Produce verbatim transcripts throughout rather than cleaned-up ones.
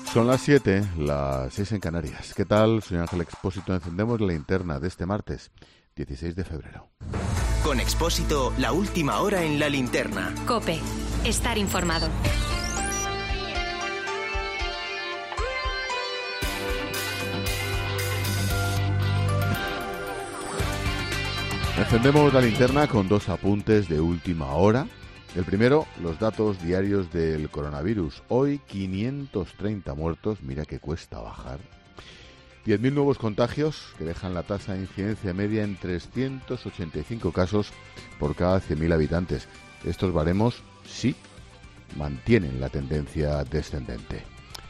Son las siete, las seis en Canarias. ¿Qué tal? Soy Ángel Expósito. Encendemos la linterna de este martes, dieciséis de febrero. Con Expósito, la última hora en la linterna. COPE. Estar informado. Encendemos la linterna con dos apuntes de última hora. El primero, los datos diarios del coronavirus. Hoy quinientos treinta muertos, mira que cuesta bajar. diez mil nuevos contagios que dejan la tasa de incidencia media en trescientos ochenta y cinco casos por cada cien mil habitantes. Estos baremos, sí, mantienen la tendencia descendente.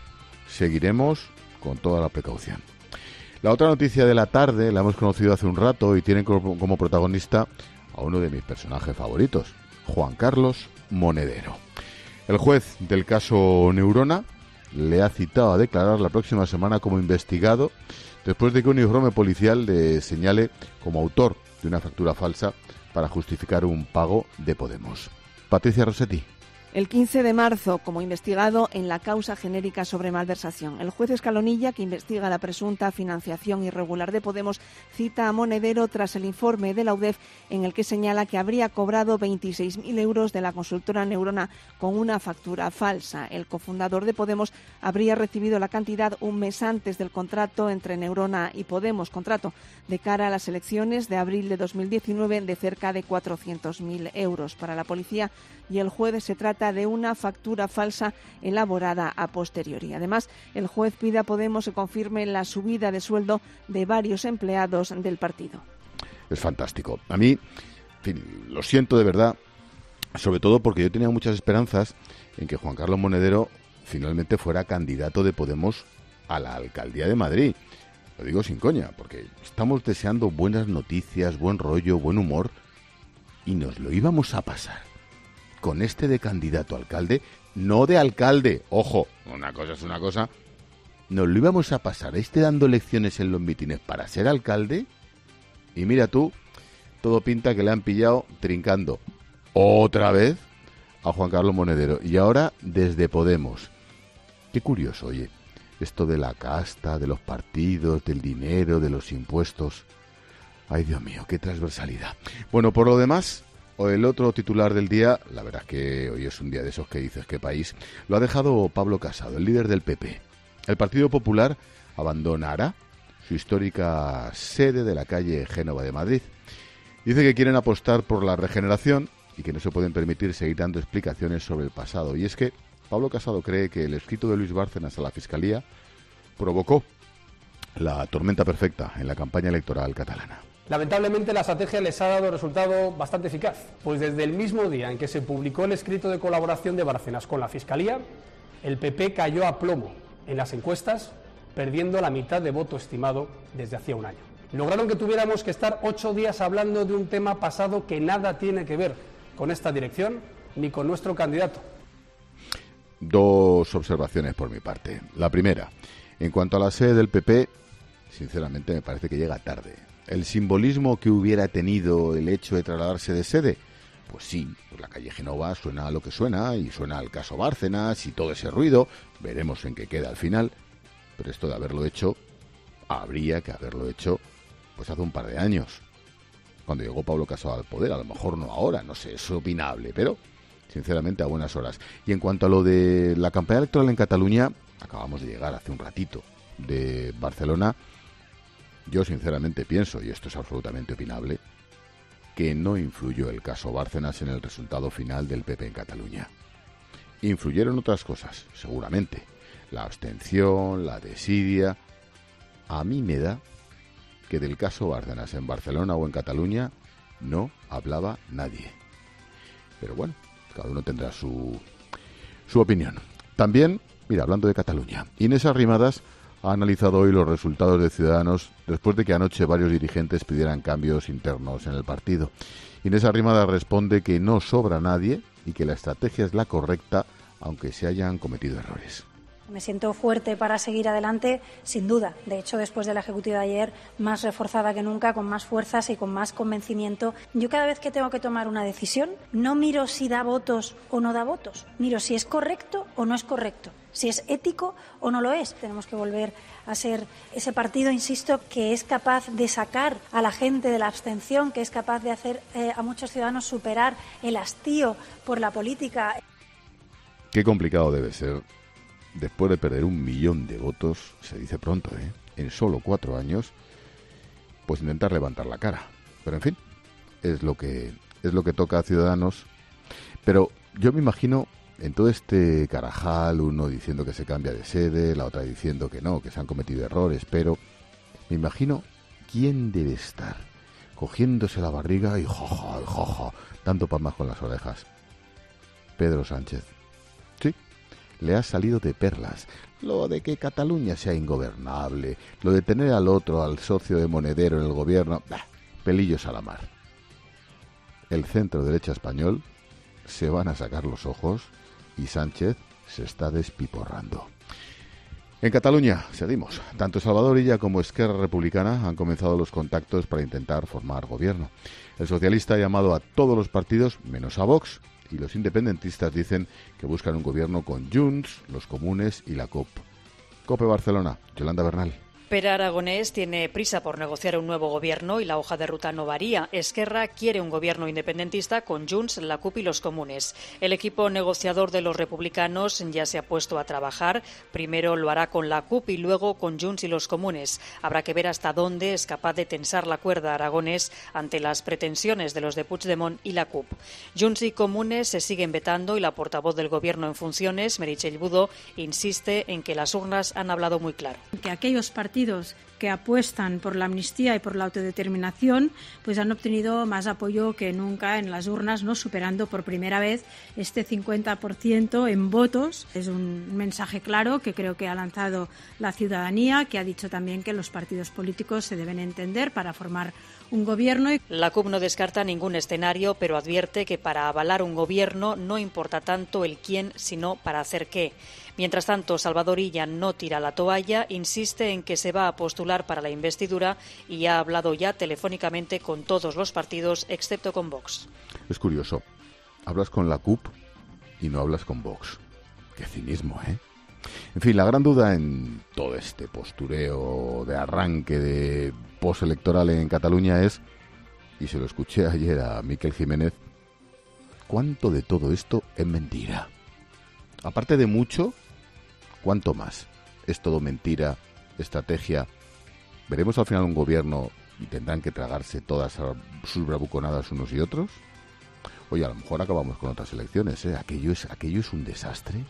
Seguiremos con toda la precaución. La otra noticia de la tarde la hemos conocido hace un rato y tiene como protagonista a uno de mis personajes favoritos, Juan Carlos Monedero. El juez del caso Neurona le ha citado a declarar la próxima semana como investigado después de que un informe policial le señale como autor de una factura falsa para justificar un pago de Podemos. Patricia Rossetti. El quince de marzo, como investigado en la causa genérica sobre malversación, el juez Escalonilla, que investiga la presunta financiación irregular de Podemos, cita a Monedero tras el informe de la U D E F en el que señala que habría cobrado veintiséis mil euros de la consultora Neurona con una factura falsa. El cofundador de Podemos habría recibido la cantidad un mes antes del contrato entre Neurona y Podemos, contrato de cara a las elecciones de abril de dos mil diecinueve de cerca de cuatrocientos mil euros. Para la policía y el juez se trata de una factura falsa elaborada a posteriori. Además, el juez pide a Podemos que confirme la subida de sueldo de varios empleados del partido. Es fantástico. A mí, en fin, lo siento de verdad, sobre todo porque yo tenía muchas esperanzas en que Juan Carlos Monedero finalmente fuera candidato de Podemos a la alcaldía de Madrid. Lo digo sin coña, porque estamos deseando buenas noticias, buen rollo, buen humor, y nos lo íbamos a pasar con este de candidato a alcalde, no de alcalde, ojo, una cosa es una cosa, nos lo íbamos a pasar este dando lecciones en los mítines para ser alcalde, y mira tú, todo pinta que le han pillado trincando otra vez a Juan Carlos Monedero, y ahora desde Podemos. Qué curioso, oye, esto de la casta, de los partidos, del dinero, de los impuestos. Ay, Dios mío, qué transversalidad. Bueno, por lo demás, o el otro titular del día, la verdad es que hoy es un día de esos que dices qué país, lo ha dejado Pablo Casado, el líder del P P. El Partido Popular abandonará su histórica sede de la calle Génova de Madrid. Dice que quieren apostar por la regeneración y que no se pueden permitir seguir dando explicaciones sobre el pasado. Y es que Pablo Casado cree que el escrito de Luis Bárcenas a la Fiscalía provocó la tormenta perfecta en la campaña electoral catalana. Lamentablemente la estrategia les ha dado resultado bastante eficaz, pues desde el mismo día en que se publicó el escrito de colaboración de Bárcenas con la Fiscalía, el P P cayó a plomo en las encuestas, perdiendo la mitad de voto estimado desde hacía un año. Lograron que tuviéramos que estar ocho días hablando de un tema pasado que nada tiene que ver con esta dirección ni con nuestro candidato. Dos observaciones por mi parte. La primera, en cuanto a la sede del P P, sinceramente me parece que llega tarde. ¿El simbolismo que hubiera tenido el hecho de trasladarse de sede? Pues sí, pues la calle Génova suena a lo que suena y suena al caso Bárcenas y todo ese ruido. Veremos en qué queda al final. Pero esto de haberlo hecho, habría que haberlo hecho pues hace un par de años. Cuando llegó Pablo Casado al poder, a lo mejor no ahora, no sé, es opinable, pero sinceramente a buenas horas. Y en cuanto a lo de la campaña electoral en Cataluña, acabamos de llegar hace un ratito de Barcelona. Yo sinceramente pienso, y esto es absolutamente opinable, que no influyó el caso Bárcenas en el resultado final del P P en Cataluña. Influyeron otras cosas, seguramente. La abstención, la desidia. A mí me da que del caso Bárcenas en Barcelona o en Cataluña no hablaba nadie. Pero bueno, cada uno tendrá su, su opinión. También, mira, hablando de Cataluña, Inés Arrimadas ha analizado hoy los resultados de Ciudadanos después de que anoche varios dirigentes pidieran cambios internos en el partido. Inés Arrimadas responde que no sobra nadie y que la estrategia es la correcta, aunque se hayan cometido errores. Me siento fuerte para seguir adelante, sin duda. De hecho, después de la ejecutiva de ayer, más reforzada que nunca, con más fuerzas y con más convencimiento. Yo cada vez que tengo que tomar una decisión, no miro si da votos o no da votos. Miro si es correcto o no es correcto, si es ético o no lo es. Tenemos que volver a ser ese partido, insisto, que es capaz de sacar a la gente de la abstención, que es capaz de hacer eh, a muchos ciudadanos superar el hastío por la política. Qué complicado debe ser, después de perder un millón de votos, se dice pronto, ¿eh? En solo cuatro años, pues intentar levantar la cara. Pero en fin, es lo que es lo que toca a Ciudadanos. Pero yo me imagino en todo este carajal, uno diciendo que se cambia de sede, la otra diciendo que no, que se han cometido errores, pero me imagino quién debe estar cogiéndose la barriga y jaja, jaja, dando palmas con las orejas. Pedro Sánchez. Sí, le ha salido de perlas. Lo de que Cataluña sea ingobernable, lo de tener al otro, al socio de Monedero en el gobierno, bah, pelillos a la mar. El centro derecha español se van a sacar los ojos y Sánchez se está despiporrando. En Cataluña, seguimos. Tanto Salvador Illa como Esquerra Republicana han comenzado los contactos para intentar formar gobierno. El socialista ha llamado a todos los partidos, menos a Vox, y los independentistas dicen que buscan un gobierno con Junts, los comunes y la C O P. COPE Barcelona, Yolanda Bernal. Pere Aragonés tiene prisa por negociar un nuevo gobierno y la hoja de ruta no varía. Esquerra quiere un gobierno independentista con Junts, la C U P y los comunes. El equipo negociador de los republicanos ya se ha puesto a trabajar. Primero lo hará con la C U P y luego con Junts y los comunes. Habrá que ver hasta dónde es capaz de tensar la cuerda Aragonés ante las pretensiones de los de Puigdemont y la C U P. Junts y comunes se siguen vetando y la portavoz del gobierno en funciones, Meritxell Budó, insiste en que las urnas han hablado muy claro. Que aquellos partidos que apuestan por la amnistía y por la autodeterminación, pues han obtenido más apoyo que nunca en las urnas, ¿no? Superando por primera vez este cincuenta por ciento en votos. Es un mensaje claro que creo que ha lanzado la ciudadanía, que ha dicho también que los partidos políticos se deben entender para formar un gobierno. La C U P no descarta ningún escenario, pero advierte que para avalar un gobierno no importa tanto el quién, sino para hacer qué. Mientras tanto, Salvador Illa no tira la toalla, insiste en que se va a postular para la investidura y ha hablado ya telefónicamente con todos los partidos, excepto con Vox. Es curioso, hablas con la C U P y no hablas con Vox. Qué cinismo, ¿eh? En fin, la gran duda en todo este postureo de arranque de postelectoral en Cataluña es, y se lo escuché ayer a Miquel Jiménez, ¿cuánto de todo esto es mentira? Aparte de mucho, ¿cuánto más? ¿Es todo mentira, estrategia? ¿Veremos al final un gobierno y tendrán que tragarse todas sus bravuconadas unos y otros? Oye, a lo mejor acabamos con otras elecciones, ¿eh? ¿Aquello es, aquello es un desastre?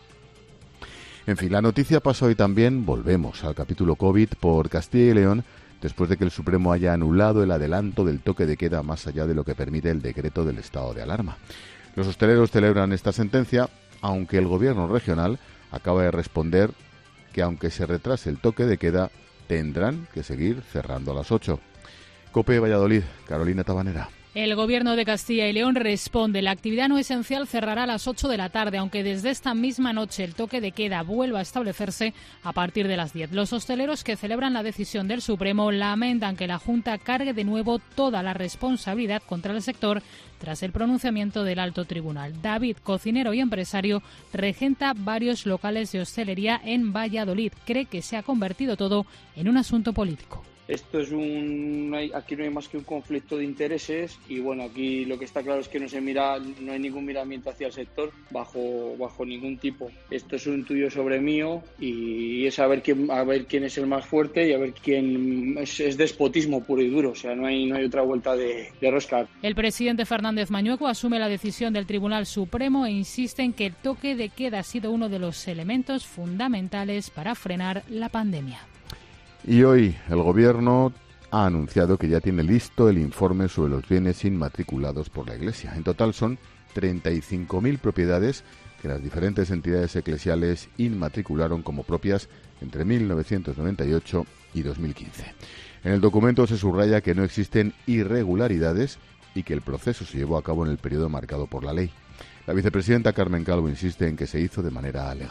En fin, la noticia pasa hoy también, volvemos al capítulo COVID, por Castilla y León, después de que el Supremo haya anulado el adelanto del toque de queda más allá de lo que permite el decreto del estado de alarma. Los hosteleros celebran esta sentencia, aunque el gobierno regional acaba de responder que aunque se retrase el toque de queda, tendrán que seguir cerrando a las ocho. COPE Valladolid, Carolina Tabanera. El Gobierno de Castilla y León responde. La actividad no esencial cerrará a las ocho de la tarde, aunque desde esta misma noche el toque de queda vuelva a establecerse a partir de las diez. Los hosteleros que celebran la decisión del Supremo lamentan que la Junta cargue de nuevo toda la responsabilidad contra el sector tras el pronunciamiento del alto tribunal. David, cocinero y empresario, regenta varios locales de hostelería en Valladolid. Cree que se ha convertido todo en un asunto político. Esto es un, aquí no hay más que un conflicto de intereses y bueno, aquí lo que está claro es que no se mira, no hay ningún miramiento hacia el sector bajo bajo ningún tipo. Esto es un tuyo sobre mío y es a ver quién a ver quién es el más fuerte y a ver quién es, es despotismo puro y duro, o sea, no hay no hay otra vuelta de, de rosca. El presidente Fernández Mañueco asume la decisión del Tribunal Supremo e insiste en que el toque de queda ha sido uno de los elementos fundamentales para frenar la pandemia. Y hoy el Gobierno ha anunciado que ya tiene listo el informe sobre los bienes inmatriculados por la Iglesia. En total son treinta y cinco mil propiedades que las diferentes entidades eclesiales inmatricularon como propias entre mil novecientos noventa y ocho y dos mil quince. En el documento se subraya que no existen irregularidades y que el proceso se llevó a cabo en el periodo marcado por la ley. La vicepresidenta Carmen Calvo insiste en que se hizo de manera legal.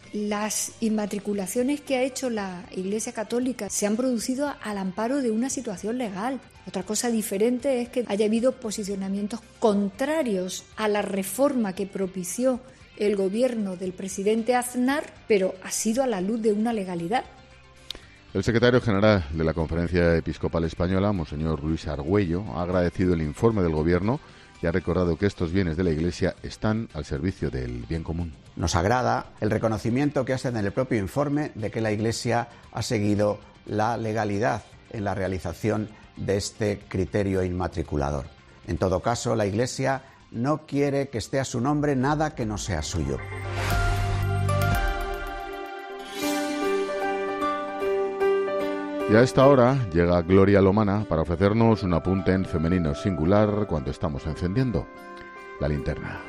Las inmatriculaciones que ha hecho la Iglesia Católica se han producido al amparo de una situación legal. Otra cosa diferente es que haya habido posicionamientos contrarios a la reforma que propició el gobierno del presidente Aznar, pero ha sido a la luz de una legalidad. El secretario general de la Conferencia Episcopal Española, Monseñor Luis Argüello, ha agradecido el informe del Gobierno y ha recordado que estos bienes de la Iglesia están al servicio del bien común. Nos agrada el reconocimiento que hacen en el propio informe de que la Iglesia ha seguido la legalidad en la realización de este criterio inmatriculador. En todo caso, la Iglesia no quiere que esté a su nombre nada que no sea suyo. Y a esta hora llega Gloria Lomana para ofrecernos un apunte en femenino singular cuando estamos encendiendo la linterna.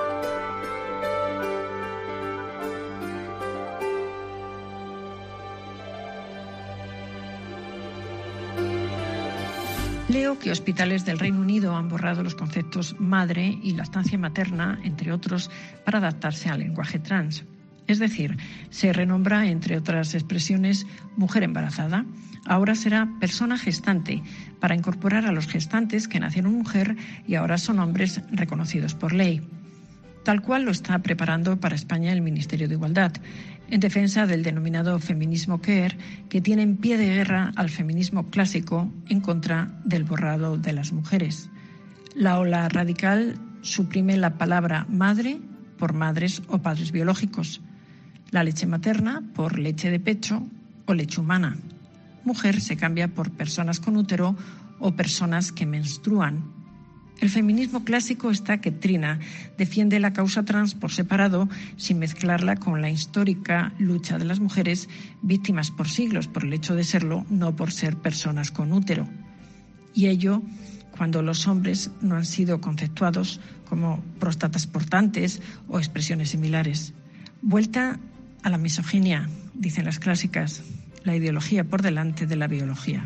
Leo que hospitales del Reino Unido han borrado los conceptos madre y lactancia materna, entre otros, para adaptarse al lenguaje trans. Es decir, se renombra, entre otras expresiones, mujer embarazada. Ahora será persona gestante, para incorporar a los gestantes que nacieron mujer y ahora son hombres reconocidos por ley. Tal cual lo está preparando para España el Ministerio de Igualdad, en defensa del denominado feminismo queer, que tiene en pie de guerra al feminismo clásico en contra del borrado de las mujeres. La ola radical suprime la palabra madre por madres o padres biológicos, la leche materna por leche de pecho o leche humana. Mujer se cambia por personas con útero o personas que menstruan. El feminismo clásico está que trina, defiende la causa trans por separado sin mezclarla con la histórica lucha de las mujeres víctimas por siglos por el hecho de serlo, no por ser personas con útero. Y ello cuando los hombres no han sido conceptuados como próstatas portantes o expresiones similares. Vuelta a la misoginia, dicen las clásicas, la ideología por delante de la biología.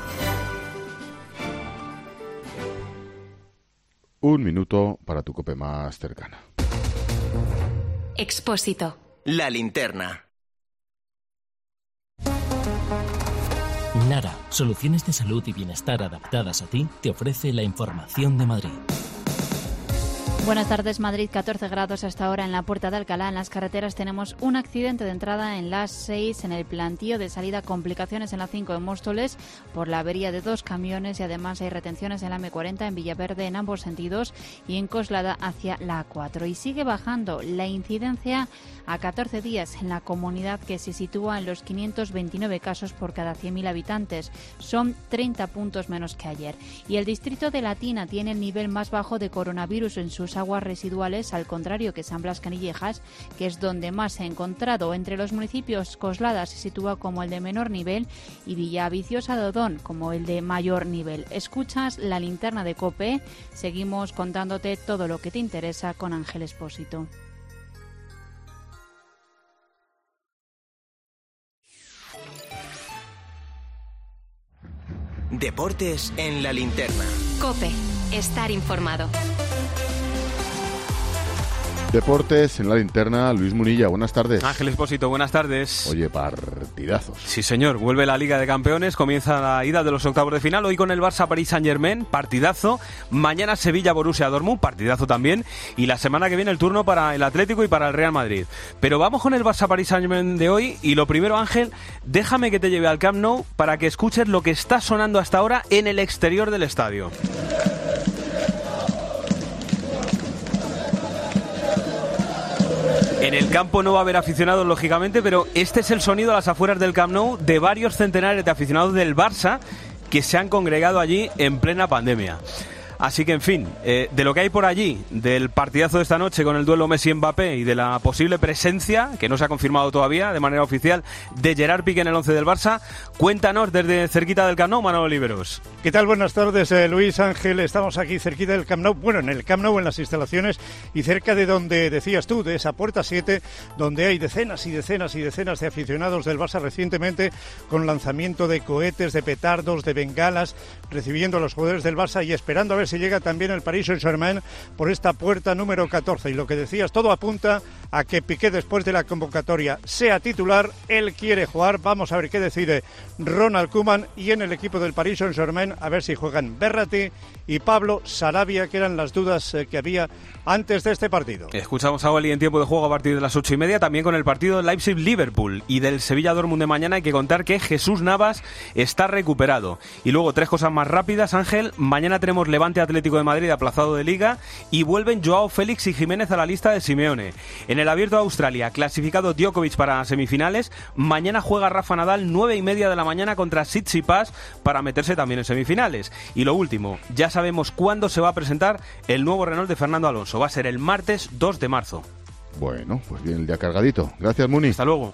Un minuto para tu COPE más cercana. Expósito. La linterna. Nara, soluciones de salud y bienestar adaptadas a ti, te ofrece la información de Madrid. Buenas tardes, Madrid, catorce grados hasta ahora en la Puerta de Alcalá. En las carreteras tenemos un accidente de entrada en la seis, en el plantío de salida, complicaciones en la cinco en Móstoles por la avería de dos camiones y además hay retenciones en la eme cuarenta en Villaverde en ambos sentidos y en Coslada hacia la a cuatro. Y sigue bajando la incidencia a catorce días en la comunidad, que se sitúa en los quinientos veintinueve casos por cada cien mil habitantes. Son treinta puntos menos que ayer. Y el distrito de Latina tiene el nivel más bajo de coronavirus en sus aguas residuales, al contrario que San Blas Canillejas, que es donde más se ha encontrado. Entre los municipios, Coslada se sitúa como el de menor nivel y Villaviciosa de Odón como el de mayor nivel. Escuchas la linterna de COPE. Seguimos contándote todo lo que te interesa con Ángel Expósito. Deportes en la linterna. COPE. Estar informado. Deportes en la linterna, Luis Munilla, buenas tardes. Ángel Expósito, buenas tardes. Oye, partidazos. Sí, señor, vuelve la Liga de Campeones, comienza la ida de los octavos de final, hoy con el Barça París Saint-Germain, partidazo, mañana Sevilla Borussia Dortmund, partidazo también, y la semana que viene el turno para el Atlético y para el Real Madrid. Pero vamos con el Barça París Saint-Germain de hoy, y lo primero, Ángel, déjame que te lleve al Camp Nou para que escuches lo que está sonando hasta ahora en el exterior del estadio. En el campo no va a haber aficionados, lógicamente, pero este es el sonido a las afueras del Camp Nou de varios centenares de aficionados del Barça que se han congregado allí en plena pandemia. Así que, en fin, eh, de lo que hay por allí, del partidazo de esta noche con el duelo Messi-Mbappé y de la posible presencia, que no se ha confirmado todavía de manera oficial, de Gerard Piqué en el once del Barça, cuéntanos desde cerquita del Camp Nou, Manolo Oliveros. ¿Qué tal? Buenas tardes, eh, Luis Ángel. Estamos aquí cerquita del Camp Nou, bueno, en el Camp Nou, en las instalaciones, y cerca de donde decías tú, de esa puerta siete, donde hay decenas y decenas y decenas de aficionados del Barça recientemente, con lanzamiento de cohetes, de petardos, de bengalas, recibiendo a los jugadores del Barça y esperando a ver si llega también el Paris Saint-Germain por esta puerta número catorce. Y lo que decías, todo apunta a que Piqué, después de la convocatoria, sea titular. Él quiere jugar. Vamos a ver qué decide Ronald Koeman. Y en el equipo del Paris Saint-Germain, a ver si juegan Verratti y Pablo Sarabia, que eran las dudas eh, que había antes de este partido. Escuchamos a Oli en tiempo de juego a partir de las ocho y media, también con el partido Leipzig-Liverpool, y del Sevilla-Dortmund de mañana hay que contar que Jesús Navas está recuperado. Y luego tres cosas más rápidas, Ángel. Mañana tenemos Levante Atlético de Madrid aplazado de Liga, y vuelven Joao Félix y Jiménez a la lista de Simeone. En el Abierto de Australia, clasificado Djokovic para semifinales, mañana juega Rafa Nadal nueve y media de la mañana contra Tsitsipas para meterse también en semifinales. Y lo último, ya sabemos cuándo se va a presentar el nuevo Renault de Fernando Alonso. Va a ser el martes dos de marzo. Bueno, pues bien, el día cargadito. Gracias, Muni. Hasta luego.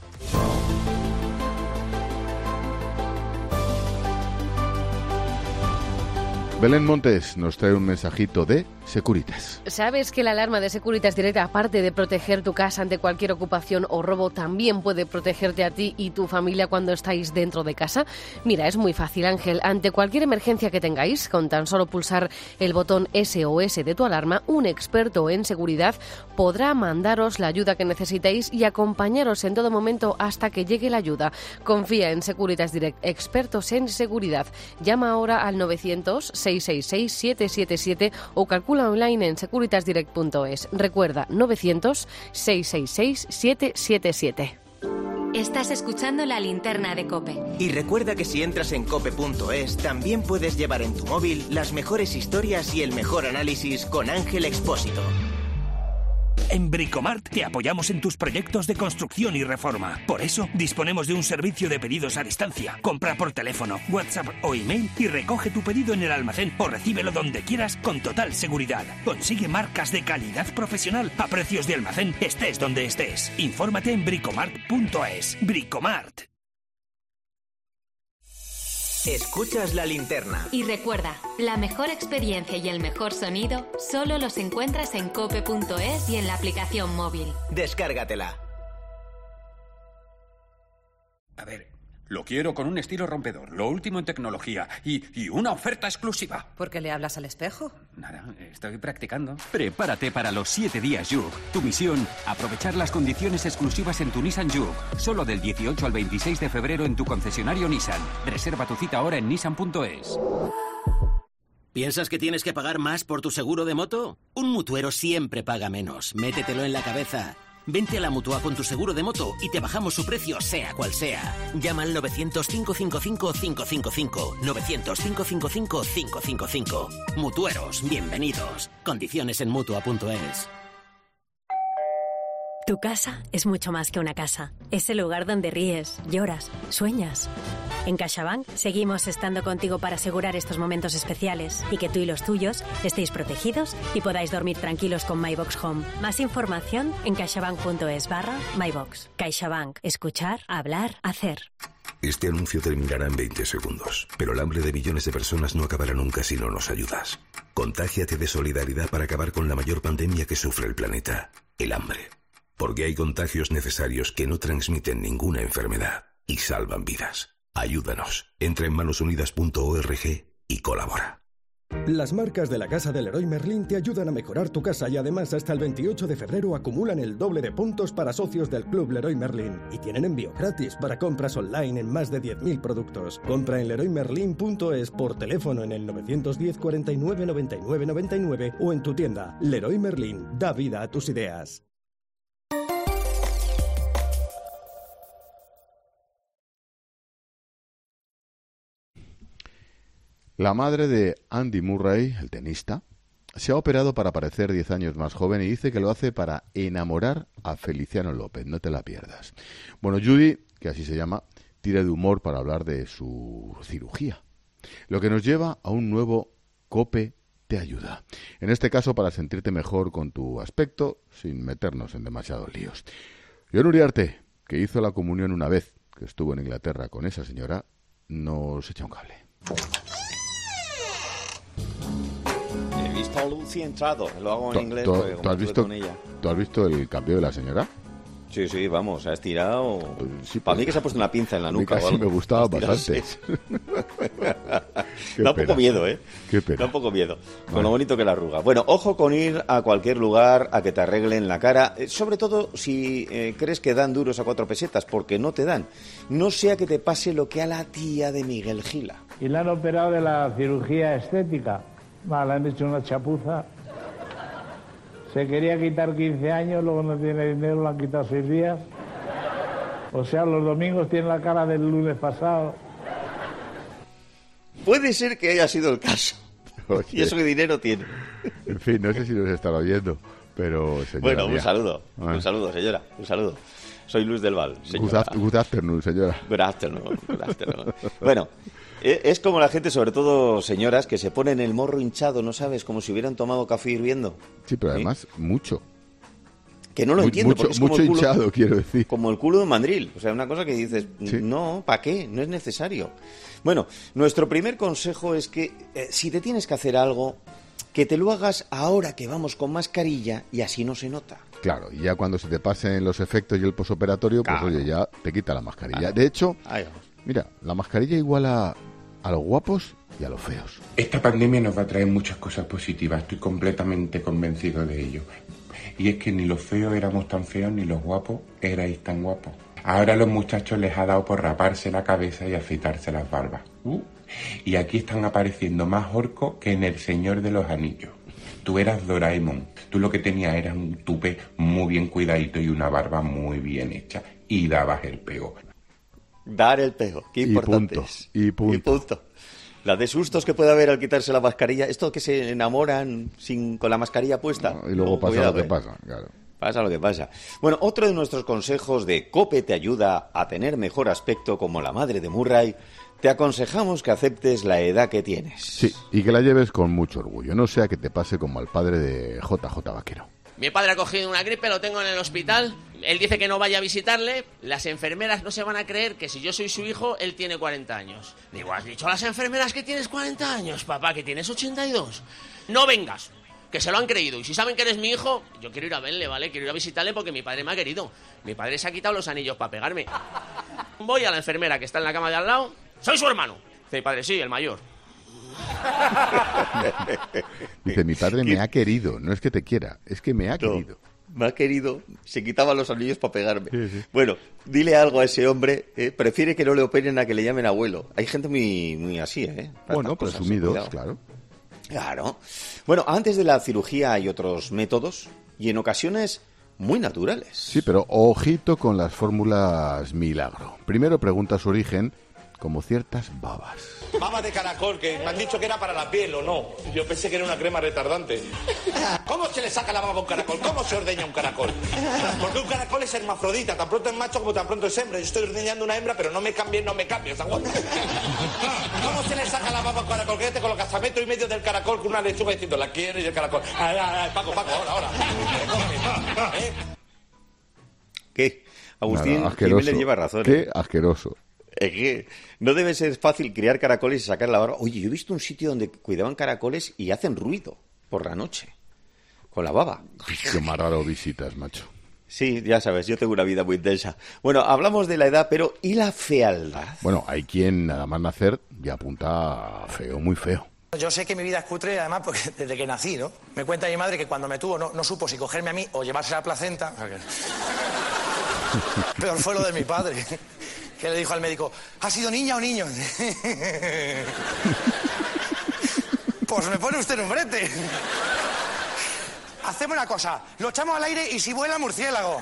Belén Montes nos trae un mensajito de Securitas. ¿Sabes que la alarma de Securitas Direct, aparte de proteger tu casa ante cualquier ocupación o robo, también puede protegerte a ti y tu familia cuando estáis dentro de casa? Mira, es muy fácil, Ángel. Ante cualquier emergencia que tengáis, con tan solo pulsar el botón S O S de tu alarma, un experto en seguridad podrá mandaros la ayuda que necesitéis y acompañaros en todo momento hasta que llegue la ayuda. Confía en Securitas Direct, expertos en seguridad. Llama ahora al novecientos, seiscientos sesenta y seis, siete siete siete o calcula online en securitas direct punto es. Recuerda, novecientos, seiscientos sesenta y seis, siete siete siete. Estás escuchando La Linterna de COPE. Y recuerda que si entras en cope punto es, también puedes llevar en tu móvil las mejores historias y el mejor análisis con Ángel Expósito. En Bricomart te apoyamos en tus proyectos de construcción y reforma. Por eso, disponemos de un servicio de pedidos a distancia. Compra por teléfono, WhatsApp o email y recoge tu pedido en el almacén o recíbelo donde quieras con total seguridad. Consigue marcas de calidad profesional a precios de almacén, estés donde estés. Infórmate en bricomart punto es. Bricomart. Escuchas La Linterna. Y recuerda, la mejor experiencia y el mejor sonido solo los encuentras en cope punto es y en la aplicación móvil. Descárgatela. A ver, lo quiero con un estilo rompedor, lo último en tecnología y, y una oferta exclusiva. ¿Por qué le hablas al espejo? Nada, estoy practicando. Prepárate para los siete días Juke. Tu misión, aprovechar las condiciones exclusivas en tu Nissan Juke. Solo del dieciocho al veintiséis de febrero en tu concesionario Nissan. Reserva tu cita ahora en nissan punto es. ¿Piensas que tienes que pagar más por tu seguro de moto? Un mutuero siempre paga menos. Métetelo en la cabeza. Vente a la Mutua con tu seguro de moto y te bajamos su precio, sea cual sea. Llama al novecientos, cinco cinco cinco, cinco cinco cinco. novecientos, cinco cinco cinco, cinco cinco cinco. Mutueros, bienvenidos. Condiciones en mutua punto es. Tu casa es mucho más que una casa. Es el lugar donde ríes, lloras, sueñas. En CaixaBank seguimos estando contigo para asegurar estos momentos especiales y que tú y los tuyos estéis protegidos y podáis dormir tranquilos con MyBox Home. Más información en caixabank punto es barra MyBox. CaixaBank. Escuchar, hablar, hacer. Este anuncio terminará en veinte segundos, pero el hambre de millones de personas no acabará nunca si no nos ayudas. Contágiate de solidaridad para acabar con la mayor pandemia que sufre el planeta, el hambre. Porque hay contagios necesarios que no transmiten ninguna enfermedad y salvan vidas. Ayúdanos. Entra en manos unidas punto org y colabora. Las marcas de la Casa del Leroy Merlin te ayudan a mejorar tu casa y además hasta el veintiocho de febrero acumulan el doble de puntos para socios del Club Leroy Merlin y tienen envío gratis para compras online en más de diez mil productos. Compra en leroy merlin punto es por teléfono en el novecientos diez, cuarenta y nueve, noventa y nueve, noventa y nueve o en tu tienda. Leroy Merlin, da vida a tus ideas. La madre de Andy Murray, el tenista, se ha operado para parecer diez años más joven y dice que lo hace para enamorar a Feliciano López. No te la pierdas. Bueno, Judy, que así se llama, tira de humor para hablar de su cirugía. Lo que nos lleva a un nuevo COPE te ayuda. En este caso, para sentirte mejor con tu aspecto, sin meternos en demasiados líos. John Uriarte, que hizo la comunión una vez, que estuvo en Inglaterra con esa señora, nos echa un cable. He visto a Lucy entrado, lo hago en ¿Tú, inglés tú, porque ¿tú como has estuve visto, con ella. ¿Tú has visto el cambio de la señora? Sí, sí, vamos, ha estirado... Sí, Para mí que se ha puesto una pinza en la nuca. A mí casi o algo. me gustaba Estirado, bastante. sí. Qué Da un pena. poco miedo, ¿eh? Qué pena. Da un poco miedo, con Bueno. lo bonito que la arruga. Bueno, ojo con ir a cualquier lugar a que te arreglen la cara, eh, sobre todo si eh, crees que dan duros a cuatro pesetas, porque no te dan. No sea que te pase lo que a la tía de Miguel Gila. Y le han operado de la cirugía estética. Va, le han hecho una chapuza. Se quería quitar quince años, luego no tiene dinero, lo han quitado seis días. O sea, los domingos tiene la cara del lunes pasado. Puede ser que haya sido el caso. Oye. Y eso que dinero tiene. En fin, no sé si nos estará oyendo, pero señora Bueno, mía. un saludo. Ah. Un saludo, señora. Un saludo. Soy Luis del Val, Good, señora. af- good afternoon, señora. Good afternoon, good afternoon. Bueno, e- es como la gente, sobre todo señoras, que se ponen el morro hinchado, ¿no sabes? Como si hubieran tomado café hirviendo. Sí, pero además, mucho. Que no lo Mu- entiendo, mucho- porque es como mucho el culo, hinchado, quiero decir. como el culo de mandril. O sea, una cosa que dices, Sí. no, ¿para qué? No es necesario. Bueno, nuestro primer consejo es que eh, si te tienes que hacer algo, que te lo hagas ahora que vamos con mascarilla y así no se nota. Claro, y ya cuando se te pasen los efectos y el posoperatorio, pues Claro. oye, ya te quita la mascarilla. Claro. De hecho, Ahí vamos. mira, la mascarilla iguala a los guapos y a los feos. Esta pandemia nos va a traer muchas cosas positivas, estoy completamente convencido de ello. Y es que ni los feos éramos tan feos, ni los guapos erais tan guapos. Ahora a los muchachos les ha dado por raparse la cabeza y afeitarse las barbas. Uh, y aquí están apareciendo más orcos que en El Señor de los Anillos. Tú eras Doraemon, tú lo que tenías era un tupé muy bien cuidadito y una barba muy bien hecha. Y dabas el pego. Dar el pego, qué Y importante punto, es. y punto. Y punto. La de sustos que puede haber al quitarse la mascarilla, esto que se enamoran sin con la mascarilla puesta. Y luego Oh, pasa cuidado, lo que eh. pasa, claro. Pasa lo que pasa. Bueno, otro de nuestros consejos de COPE te ayuda a tener mejor aspecto como la madre de Murray. Te aconsejamos que aceptes la edad que tienes. Sí, y que la lleves con mucho orgullo, no sea que te pase como al padre de J J Vaquero. Mi padre ha cogido una gripe, lo tengo en el hospital. Él dice que no vaya a visitarle. Las enfermeras no se van a creer que si yo soy su hijo, él tiene cuarenta años. Digo, ¿has dicho a las enfermeras que tienes cuarenta años, papá, que tienes ochenta y dos? No vengas, que se lo han creído. Y si saben que eres mi hijo, yo quiero ir a verle, ¿vale? Quiero ir a visitarle porque mi padre me ha querido. Mi padre se ha quitado los anillos para pegarme. Voy a la enfermera que está en la cama de al lado. Soy su hermano. Dice mi padre, sí, el mayor. Dice, mi padre me ha querido, no es que te quiera, es que me ha No, querido. me ha querido, se quitaba los anillos para pegarme. Bueno, dile algo a ese hombre, eh, prefiere que no le operen a que le llamen abuelo. Hay gente muy, muy así, ¿eh? Para Bueno, estas cosas, presumidos, cuidado. claro. Claro. Bueno, antes de la cirugía hay otros métodos y en ocasiones muy naturales. Sí, pero ojito con las fórmulas milagro. Primero pregunta su origen, como ciertas babas. Baba de caracol, que me han dicho que era para la piel o no. Yo pensé que era una crema retardante. ¿Cómo se le saca la baba a un caracol? ¿Cómo se ordeña un caracol? Porque un caracol es hermafrodita, tan pronto es macho como tan pronto es hembra. Yo estoy ordeñando una hembra, pero no me cambie, no me cambie. ¿Cómo se le saca la baba a un caracol? Que te colocas a metro y medio del caracol con una lechuga diciendo, la quiero y el caracol. Ay, ay, ay, Paco, Paco, ahora, ahora. ¿Eh? ¿Qué? Agustín Nada, asqueroso. Jiménez lleva razón. ¿eh? Qué asqueroso. Es que no debe ser fácil criar caracoles y sacar la barba. Oye, yo he visto un sitio donde cuidaban caracoles y hacen ruido por la noche. Con la baba. Qué más raro visitas, macho. Sí, ya sabes, yo tengo una vida muy intensa. Bueno, hablamos de la edad, pero ¿y la fealdad? Bueno, hay quien nada más nacer ya apunta a feo, muy feo. Yo sé que mi vida es cutre, además, porque desde que nací, ¿no? Me cuenta mi madre que cuando me tuvo no, no supo si cogerme a mí o llevarse la placenta. Peor fue lo de mi padre, que le dijo al médico, ¿ha sido niña o niño? Pues me pone usted en un brete. Hacemos una cosa, lo echamos al aire y si vuela murciélago.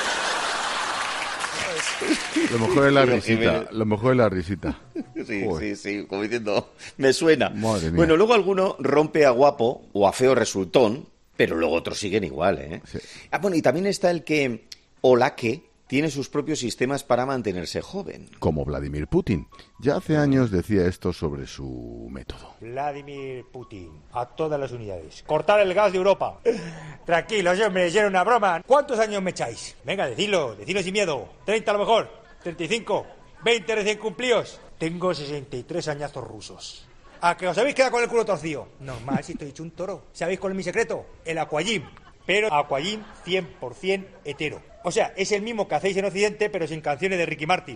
Lo mejor es la Pero, risita, Jiménez. lo mejor es la risita. Sí, Joder. sí, sí, como diciendo, me suena. Madre mía. Bueno, luego alguno rompe a guapo o a feo resultón, pero luego otros siguen igual, ¿eh? Ah, bueno, y también está el que, o la que, tiene sus propios sistemas para mantenerse joven. Como Vladimir Putin. Ya hace años decía esto sobre su método. Vladimir Putin, a todas las unidades. Cortar el gas de Europa. Tranquilos, hombre, era una broma. ¿Cuántos años me echáis? Venga, decidlo, decidlo sin miedo. treinta a lo mejor, treinta y cinco, veinte recién cumplidos. Tengo sesenta y tres añazos rusos. ¿A que os habéis quedado con el culo torcido? Normal, si estoy hecho un toro. ¿Sabéis cuál es mi secreto? El aquagym. pero Aquagym cien por ciento hetero. O sea, es el mismo que hacéis en Occidente, pero sin canciones de Ricky Martin.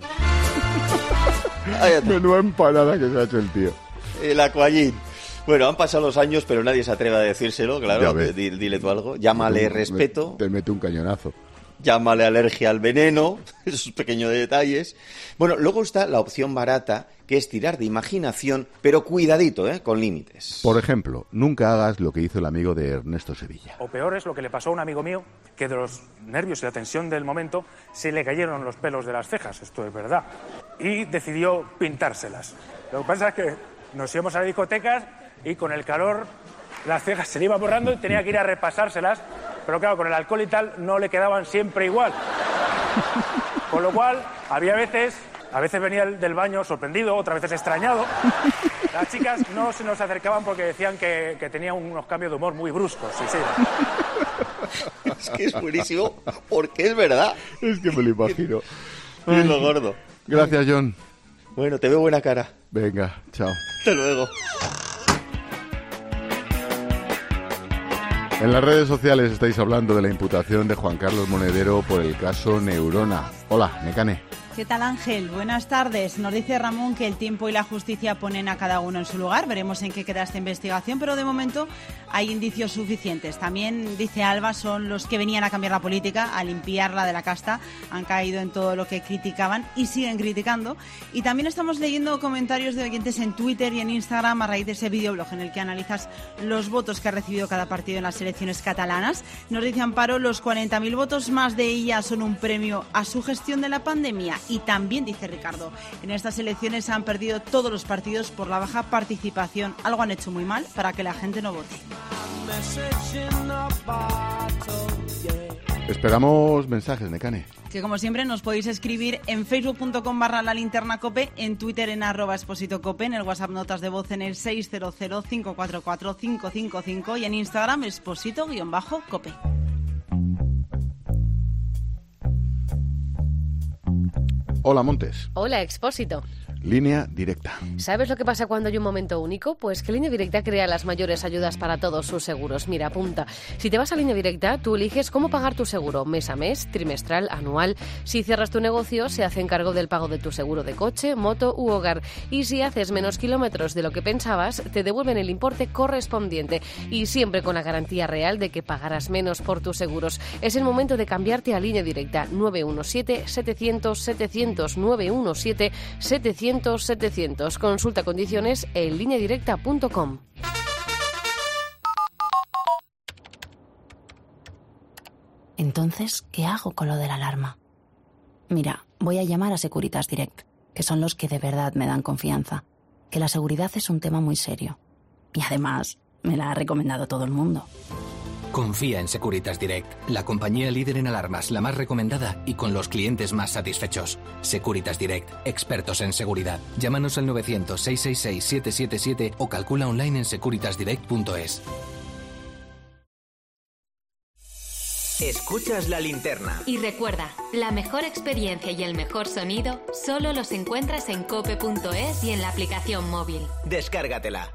Menuda empanada que se ha hecho el tío. El Aquagym. Bueno, han pasado los años, pero nadie se atreve a decírselo, claro. Dile, dile tú algo. Llámale respeto. Te mete un cañonazo. Llámale alergia al veneno, esos pequeños detalles. Bueno, luego está la opción barata, que es tirar de imaginación, pero cuidadito, ¿eh? Con límites. Por ejemplo, nunca hagas lo que hizo el amigo de Ernesto Sevilla. O peor es lo que le pasó a un amigo mío, que de los nervios y la tensión del momento se le cayeron los pelos de las cejas, esto es verdad, y decidió pintárselas. Lo que pasa es que nos íbamos a las discotecas y con el calor las cejas se le iban borrando y tenía que ir a repasárselas, pero claro, con el alcohol y tal no le quedaban siempre igual. Con lo cual, había veces, a veces venía del baño sorprendido, otras veces extrañado. Las chicas no se nos acercaban porque decían que, que tenía unos cambios de humor muy bruscos. Sí, sí. Es que es buenísimo, porque es verdad. Es que me lo imagino. Es lo gordo. Gracias, John. Bueno, te veo buena cara. Venga, chao. Hasta luego. En las redes sociales estáis hablando de la imputación de Juan Carlos Monedero por el caso Neurona. Hola, Nekane. ¿Qué tal, Ángel? Buenas tardes. Nos dice Ramón que el tiempo y la justicia ponen a cada uno en su lugar. Veremos en qué queda esta investigación, pero de momento hay indicios suficientes. También, dice Alba, son los que venían a cambiar la política, a limpiarla de la casta. Han caído en todo lo que criticaban y siguen criticando. Y también estamos leyendo comentarios de oyentes en Twitter y en Instagram a raíz de ese videoblog en el que analizas los votos que ha recibido cada partido en las elecciones catalanas. Nos dice Amparo, los cuarenta mil votos más de ella son un premio a su gestión de la pandemia. Y también, dice Ricardo, en estas elecciones han perdido todos los partidos por la baja participación. Algo han hecho muy mal para que la gente no vote. Esperamos mensajes, Nekane. Que como siempre nos podéis escribir en facebook punto com barra la linterna cope, en Twitter en arroba exposito cope, en el WhatsApp notas de voz en el seis cero cero, cinco cuatro cuatro, cinco cinco cinco y en Instagram exposito-cope. Hola, Montes. Hola, Expósito. Línea Directa. ¿Sabes lo que pasa cuando hay un momento único? Pues que Línea Directa crea las mayores ayudas para todos sus seguros. Mira, apunta. Si te vas a Línea Directa, tú eliges cómo pagar tu seguro, mes a mes, trimestral, anual. Si cierras tu negocio, se hace encargo del pago de tu seguro de coche, moto u hogar. Y si haces menos kilómetros de lo que pensabas, te devuelven el importe correspondiente. Y siempre con la garantía real de que pagarás menos por tus seguros. Es el momento de cambiarte a Línea Directa. nueve uno siete, setecientos, setecientos, nueve uno siete, setecientos, setecientos. Consulta condiciones en línea directa punto com. Entonces, ¿qué hago con lo de la alarma? Mira, voy a llamar a Securitas Direct, que son los que de verdad me dan confianza. Que la seguridad es un tema muy serio. Y además, me la ha recomendado todo el mundo. Confía en Securitas Direct, la compañía líder en alarmas, la más recomendada y con los clientes más satisfechos. Securitas Direct, expertos en seguridad. Llámanos al novecientos, seiscientos sesenta y seis, setecientos setenta y siete o calcula online en securitas direct punto es. Escuchas la linterna. Y recuerda, la mejor experiencia y el mejor sonido solo los encuentras en cope punto es y en la aplicación móvil. Descárgatela.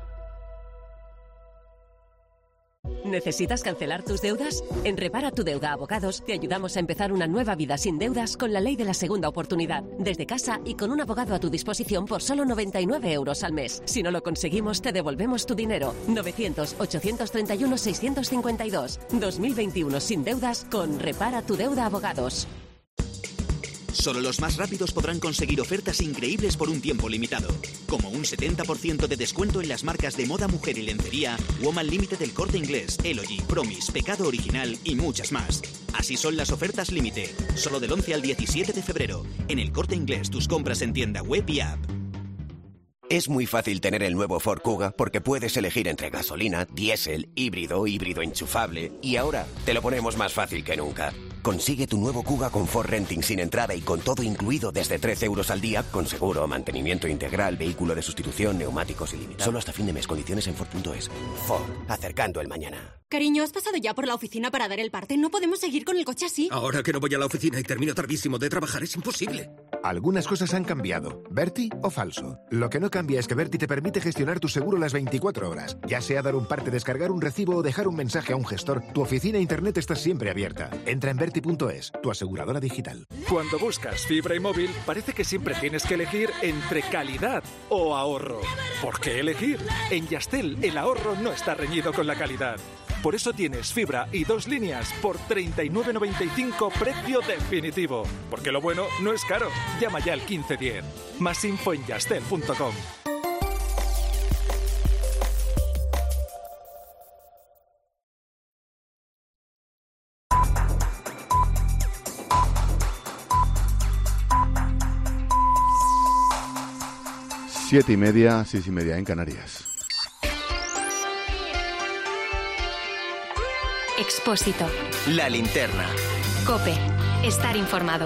¿Necesitas cancelar tus deudas? En Repara tu Deuda Abogados te ayudamos a empezar una nueva vida sin deudas con la ley de la segunda oportunidad, desde casa y con un abogado a tu disposición por solo noventa y nueve euros al mes. Si no lo conseguimos, te devolvemos tu dinero. novecientos, ochocientos treinta y uno, seiscientos cincuenta y dos. dos mil veintiuno sin deudas con Repara tu Deuda Abogados. Solo los más rápidos podrán conseguir ofertas increíbles por un tiempo limitado, como un setenta por ciento de descuento en las marcas de moda, mujer y lencería, Woman Limited del Corte Inglés, Elogy, Promise, Pecado Original y muchas más. Así son las ofertas límite, solo del once al diecisiete de febrero. En el Corte Inglés, tus compras en tienda web y app. Es muy fácil tener el nuevo Ford Kuga porque puedes elegir entre gasolina, diésel, híbrido, híbrido enchufable y ahora te lo ponemos más fácil que nunca. Consigue tu nuevo Kuga con Ford Renting sin entrada y con todo incluido desde trece euros al día con seguro, mantenimiento integral, vehículo de sustitución, neumáticos ilimitados. Solo hasta fin de mes. Condiciones en Ford punto es. Ford, acercando el mañana. Cariño, ¿has pasado ya por la oficina para dar el parte? No podemos seguir con el coche así. Ahora que no voy a la oficina y termino tardísimo de trabajar es imposible. Algunas cosas han cambiado. ¿Berti o falso? Lo que no cambia es que Berti te permite gestionar tu seguro las veinticuatro horas. Ya sea dar un parte, descargar un recibo o dejar un mensaje a un gestor, tu oficina e internet está siempre abierta. Entra en Berti punto es, tu aseguradora digital. Cuando buscas fibra y móvil, parece que siempre tienes que elegir entre calidad o ahorro. ¿Por qué elegir? En Yastel, el ahorro no está reñido con la calidad. Por eso tienes fibra y dos líneas por treinta y nueve noventa y cinco precio definitivo. Porque lo bueno no es caro. Llama ya al quince diez. Más info en yastel punto com. Siete y media, seis y media en Canarias. Expósito. La linterna. COPE. Estar informado.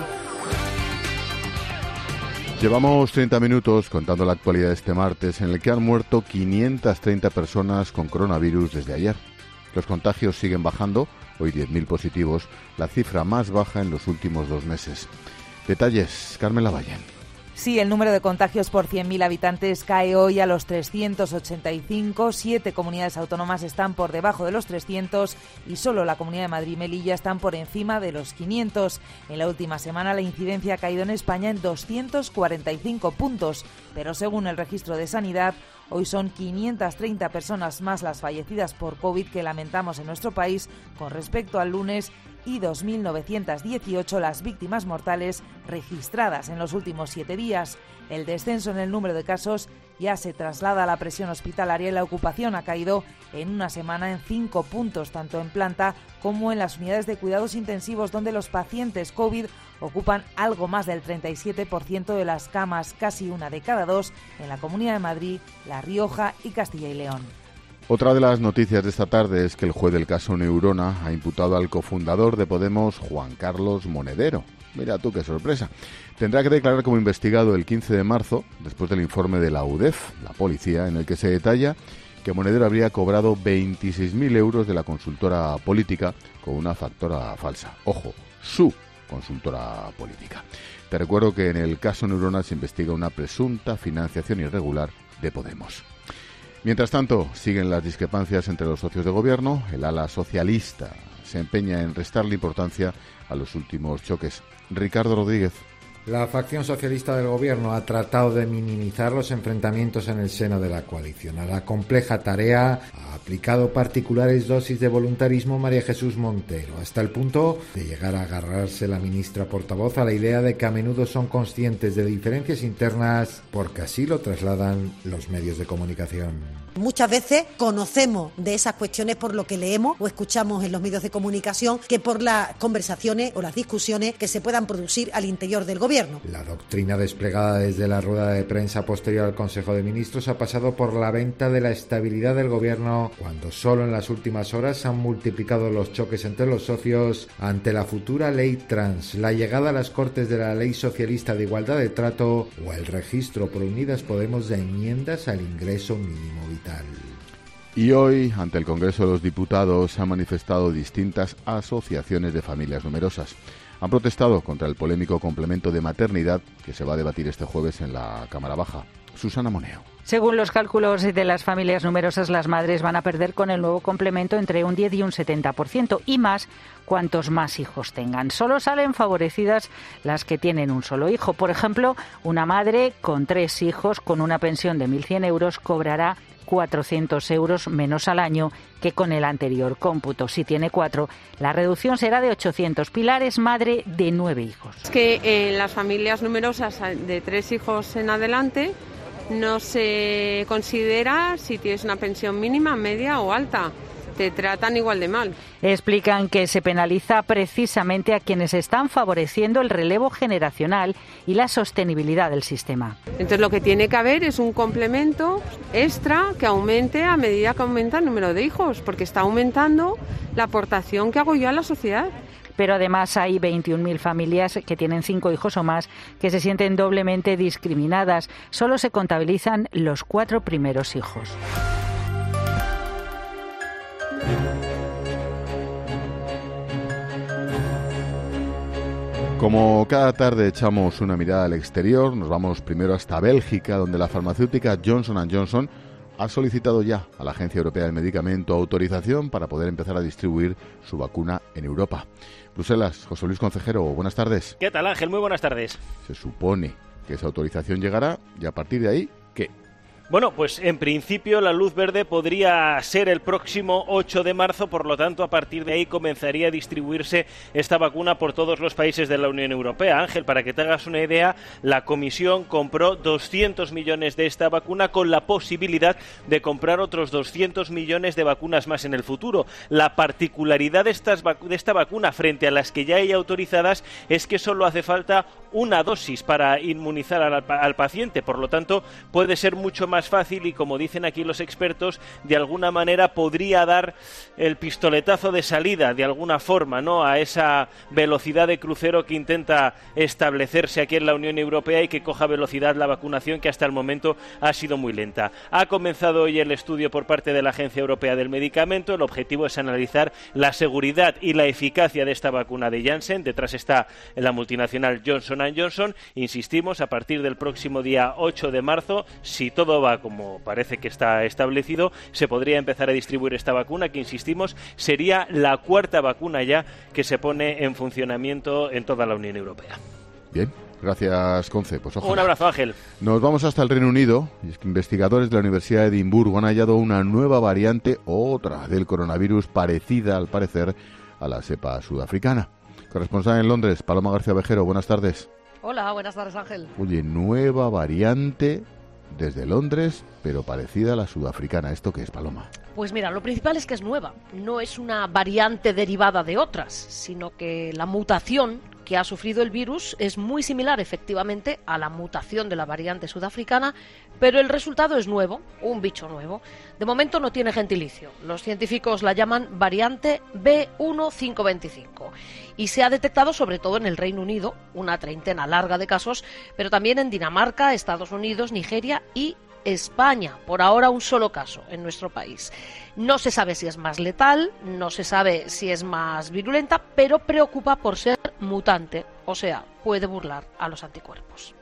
Llevamos treinta minutos contando la actualidad de este martes, en el que han muerto quinientas treinta personas con coronavirus desde ayer. Los contagios siguen bajando, hoy diez mil positivos, la cifra más baja en los últimos dos meses. Detalles, Carmen Lavallén. Sí, el número de contagios por cien mil habitantes cae hoy a los trescientos ochenta y cinco. Siete comunidades autónomas están por debajo de los trescientos y solo la Comunidad de Madrid y Melilla están por encima de los quinientos. En la última semana la incidencia ha caído en España en doscientos cuarenta y cinco puntos, pero según el registro de Sanidad, hoy son quinientas treinta personas más las fallecidas por COVID que lamentamos en nuestro país con respecto al lunes y dos mil novecientas dieciocho las víctimas mortales registradas en los últimos siete días. El descenso en el número de casos ya se traslada a la presión hospitalaria y la ocupación ha caído en una semana en cinco puntos, tanto en planta como en las unidades de cuidados intensivos, donde los pacientes COVID ocupan algo más del treinta y siete por ciento de las camas, casi una de cada dos, en la Comunidad de Madrid, La Rioja y Castilla y León. Otra de las noticias de esta tarde es que el juez del caso Neurona ha imputado al cofundador de Podemos, Juan Carlos Monedero. Mira tú qué sorpresa. Tendrá que declarar como investigado el quince de marzo, después del informe de la U D E F, la policía, en el que se detalla que Monedero habría cobrado veintiséis mil euros de la consultora política con una factura falsa. Ojo, su consultora política. Te recuerdo que en el caso Neurona se investiga una presunta financiación irregular de Podemos. Mientras tanto, siguen las discrepancias entre los socios de gobierno. El ala socialista se empeña en restarle importancia a los últimos choques. Ricardo Rodríguez. La facción socialista del gobierno ha tratado de minimizar los enfrentamientos en el seno de la coalición. A la compleja tarea ha aplicado particulares dosis de voluntarismo María Jesús Montero, hasta el punto de llegar a agarrarse la ministra portavoz a la idea de que a menudo son conscientes de diferencias internas porque así lo trasladan los medios de comunicación. Muchas veces conocemos de esas cuestiones por lo que leemos o escuchamos en los medios de comunicación que por las conversaciones o las discusiones que se puedan producir al interior del gobierno. La doctrina desplegada desde la rueda de prensa posterior al Consejo de Ministros ha pasado por la venta de la estabilidad del gobierno, cuando solo en las últimas horas se han multiplicado los choques entre los socios ante la futura ley trans, la llegada a las Cortes de la ley socialista de igualdad de trato o el registro por Unidas Podemos de enmiendas al ingreso mínimo vital. Y hoy, ante el Congreso de los Diputados, se han manifestado distintas asociaciones de familias numerosas. Han protestado contra el polémico complemento de maternidad que se va a debatir este jueves en la Cámara Baja. Susana Moneo. Según los cálculos de las familias numerosas, las madres van a perder con el nuevo complemento entre un diez y un setenta por ciento y más cuantos más hijos tengan. Solo salen favorecidas las que tienen un solo hijo. Por ejemplo, una madre con tres hijos con una pensión de mil cien euros cobrará cuatrocientos euros menos al año que con el anterior cómputo. Si tiene cuatro, la reducción será de ochocientos. Pilar es madre de nueve hijos. Es que en las familias numerosas de tres hijos en adelante no se considera si tienes una pensión mínima, media o alta. Te tratan igual de mal. Explican que se penaliza precisamente a quienes están favoreciendo el relevo generacional y la sostenibilidad del sistema. Entonces lo que tiene que haber es un complemento extra que aumente a medida que aumenta el número de hijos, porque está aumentando la aportación que hago yo a la sociedad. Pero además hay veintiún mil familias que tienen cinco hijos o más que se sienten doblemente discriminadas. Solo se contabilizan los cuatro primeros hijos. Como cada tarde echamos una mirada al exterior, nos vamos primero hasta Bélgica, donde la farmacéutica Johnson and Johnson ha solicitado ya a la Agencia Europea del Medicamento autorización para poder empezar a distribuir su vacuna en Europa. Bruselas, José Luis Concejero, buenas tardes. ¿Qué tal, Ángel? Muy buenas tardes. Se supone que esa autorización llegará y a partir de ahí, ¿qué? Bueno, pues en principio la luz verde podría ser el próximo ocho de marzo, por lo tanto a partir de ahí comenzaría a distribuirse esta vacuna por todos los países de la Unión Europea. Ángel, para que te hagas una idea, la Comisión compró doscientos millones de esta vacuna con la posibilidad de comprar otros doscientos millones de vacunas más en el futuro. La particularidad de, estas vac- de esta vacuna frente a las que ya hay autorizadas es que solo hace falta una dosis para inmunizar al, al paciente, por lo tanto puede ser mucho más más fácil y, como dicen aquí los expertos, de alguna manera podría dar el pistoletazo de salida de alguna forma, ¿no?, a esa velocidad de crucero que intenta establecerse aquí en la Unión Europea y que coja velocidad la vacunación, que hasta el momento ha sido muy lenta. Ha comenzado hoy el estudio por parte de la Agencia Europea del Medicamento. El objetivo es analizar la seguridad y la eficacia de esta vacuna de Janssen. Detrás está la multinacional Johnson and Johnson. Insistimos, a partir del próximo día ocho de marzo, si todo va como parece que está establecido, se podría empezar a distribuir esta vacuna, que insistimos, sería la cuarta vacuna ya que se pone en funcionamiento en toda la Unión Europea. Bien, gracias, Conce. Pues ojalá. Un abrazo, Ángel. Nos vamos hasta el Reino Unido. Y es que investigadores de la Universidad de Edimburgo han hallado una nueva variante, otra, del coronavirus, parecida, al parecer, a la cepa sudafricana. Corresponsal en Londres, Paloma García Vejero, buenas tardes. Hola, buenas tardes, Ángel. Oye, nueva variante desde Londres, pero parecida a la sudafricana. ¿Esto qué es, Paloma? Pues mira, lo principal es que es nueva. No es una variante derivada de otras, sino que la mutación que ha sufrido el virus es muy similar, efectivamente, a la mutación de la variante sudafricana, pero el resultado es nuevo, un bicho nuevo. De momento no tiene gentilicio. Los científicos la llaman variante B uno cinco veinticinco y se ha detectado sobre todo en el Reino Unido, una treintena larga de casos, pero también en Dinamarca, Estados Unidos, Nigeria y España. Por ahora un solo caso en nuestro país. No se sabe si es más letal, no se sabe si es más virulenta, pero preocupa por ser mutante, o sea, puede burlar a los anticuerpos.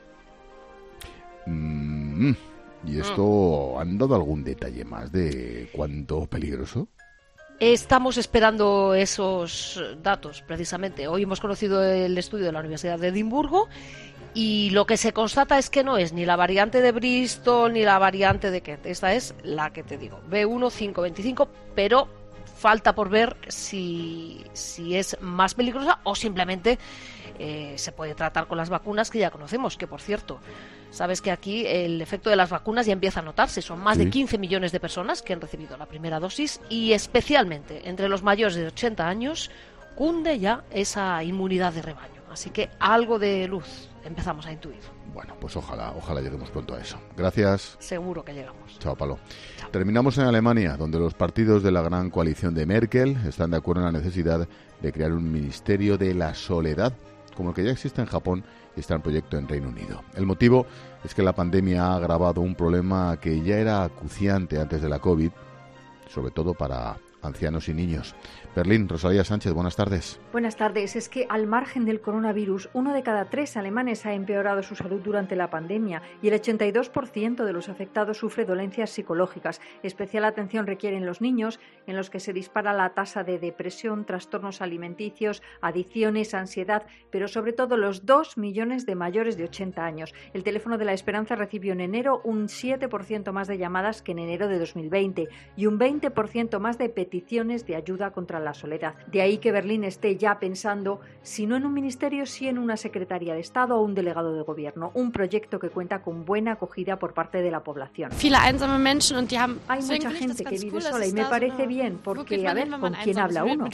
Mm, ¿Y esto mm. han dado algún detalle más de cuánto peligroso? Estamos esperando esos datos, precisamente. Hoy hemos conocido el estudio de la Universidad de Edimburgo y lo que se constata es que no es ni la variante de Bristol ni la variante de Kent. Esta es la que te digo, B uno cinco veinticinco, pero falta por ver si, si es más peligrosa o simplemente eh, se puede tratar con las vacunas que ya conocemos, que por cierto, sabes que aquí el efecto de las vacunas ya empieza a notarse. Son más sí. de quince millones de personas que han recibido la primera dosis y especialmente entre los mayores de ochenta años cunde ya esa inmunidad de rebaño. Así que algo de luz empezamos a intuir. Bueno, pues ojalá, ojalá lleguemos pronto a eso. Gracias. Seguro que llegamos. Chao, Palo. Chao. Terminamos en Alemania, donde los partidos de la gran coalición de Merkel están de acuerdo en la necesidad de crear un ministerio de la soledad, como el que ya existe en Japón y está en proyecto en Reino Unido. El motivo es que la pandemia ha agravado un problema que ya era acuciante antes de la COVID, sobre todo para ancianos y niños. Berlín, Rosalía Sánchez, buenas tardes. Buenas tardes. Es que al margen del coronavirus, uno de cada tres alemanes ha empeorado su salud durante la pandemia y el ochenta y dos por ciento de los afectados sufre dolencias psicológicas. Especial atención requieren los niños, en los que se dispara la tasa de depresión, trastornos alimenticios, adicciones, ansiedad, pero sobre todo los dos millones de mayores de ochenta años. El teléfono de la Esperanza recibió en enero un siete por ciento más de llamadas que en enero de dos mil veinte y un veinte por ciento más de peticiones de ayuda contra la soledad. De ahí que Berlín esté ya pensando, si no en un ministerio, sí en una secretaría de Estado o un delegado de gobierno, un proyecto que cuenta con buena acogida por parte de la población. Hay mucha gente que vive sola y me parece bien, porque a ver, ¿con quién habla uno?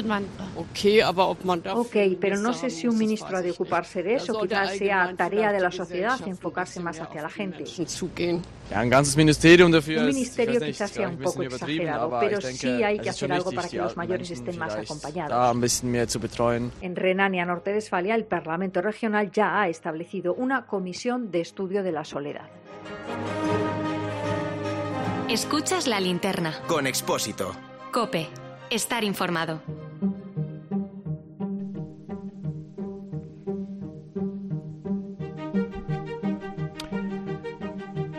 Ok, pero no sé si un ministro ha de ocuparse de eso, quizás sea tarea de la sociedad enfocarse más hacia la gente. Un ministerio quizás sea un poco exagerado, pero sí hay que hacer algo para que los mayores estén más acompañados. En Renania Norte-Westfalia, el Parlamento Regional ya ha establecido una comisión de estudio de la soledad. Escuchas La Linterna. Con Expósito. COPE. Estar informado.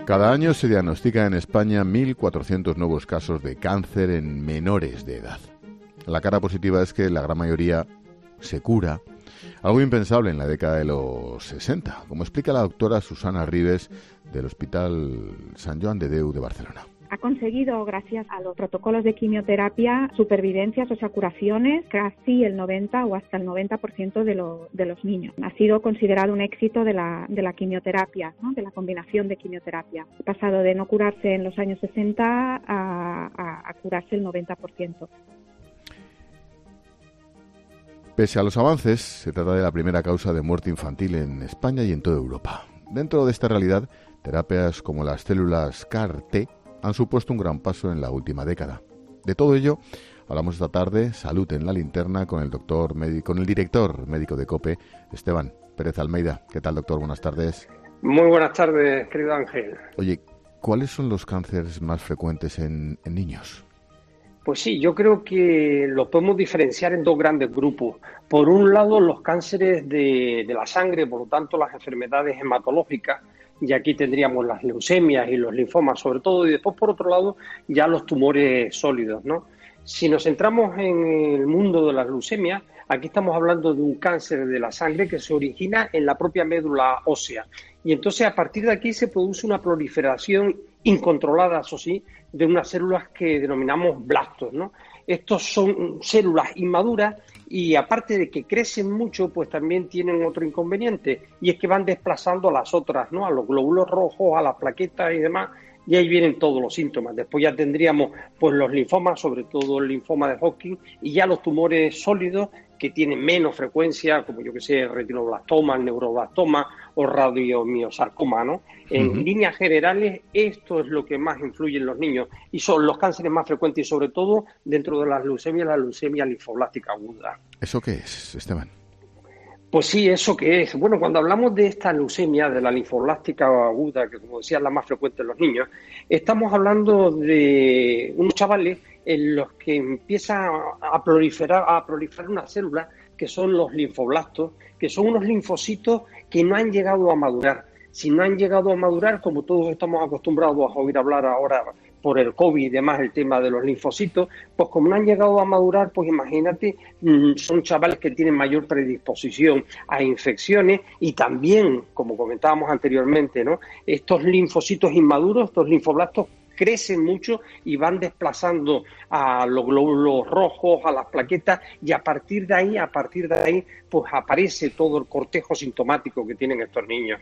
Cada año se diagnostica en España mil cuatrocientos nuevos casos de cáncer en menores de edad. La cara positiva es que la gran mayoría se cura, algo impensable en la década de los sesenta, como explica la doctora Susana Ribes del Hospital Sant Joan de Déu de Barcelona. Ha conseguido, gracias a los protocolos de quimioterapia, supervivencias, o sea, curaciones, casi el noventa o hasta el noventa por ciento de, lo, de los niños. Ha sido considerado un éxito de la, de la quimioterapia, ¿no? De la combinación de quimioterapia. Ha pasado de no curarse en los años sesenta a, a, a curarse el noventa por ciento. Pese a los avances, se trata de la primera causa de muerte infantil en España y en toda Europa. Dentro de esta realidad, terapias como las células C A R T han supuesto un gran paso en la última década. De todo ello hablamos esta tarde, Salud en la Linterna, con el doctor con el director médico de COPE, Esteban Pérez Almeida. ¿Qué tal, doctor? Buenas tardes. Muy buenas tardes, querido Ángel. Oye, ¿cuáles son los cánceres más frecuentes en, en niños? Pues sí, yo creo que lo podemos diferenciar en dos grandes grupos. Por un lado, los cánceres de, de la sangre, por lo tanto, las enfermedades hematológicas, y aquí tendríamos las leucemias y los linfomas sobre todo, y después, por otro lado, ya los tumores sólidos, ¿no? Si nos centramos en el mundo de las leucemias, aquí estamos hablando de un cáncer de la sangre que se origina en la propia médula ósea. Y entonces, a partir de aquí se produce una proliferación incontrolada, eso sí, de unas células que denominamos blastos, ¿no? Estos son células inmaduras y aparte de que crecen mucho, pues también tienen otro inconveniente, y es que van desplazando a las otras, ¿no? A los glóbulos rojos, a las plaquetas y demás, y ahí vienen todos los síntomas. Después ya tendríamos pues los linfomas, sobre todo el linfoma de Hodgkin, y ya los tumores sólidos que tienen menos frecuencia, como yo que sé, el retinoblastoma, el neuroblastoma o radiomiosarcoma, ¿no? En uh-huh. líneas generales, esto es lo que más influye en los niños y son los cánceres más frecuentes y sobre todo dentro de las leucemias, la leucemia linfoblástica aguda. ¿Eso qué es, Esteban? Pues sí, ¿eso qué es? Bueno, cuando hablamos de esta leucemia, de la linfoblástica aguda, que como decía es la más frecuente en los niños, estamos hablando de unos chavales en los que empieza a proliferar, a proliferar unas células que son los linfoblastos, que son unos linfocitos que no han llegado a madurar. Si no han llegado a madurar, como todos estamos acostumbrados a oír hablar ahora por el COVID y demás, el tema de los linfocitos, pues como no han llegado a madurar, pues imagínate, son chavales que tienen mayor predisposición a infecciones y también, como comentábamos anteriormente, ¿no? Estos linfocitos inmaduros, estos linfoblastos, crecen mucho y van desplazando a los glóbulos rojos, a las plaquetas, y a partir de ahí, a partir de ahí, pues aparece todo el cortejo sintomático que tienen estos niños.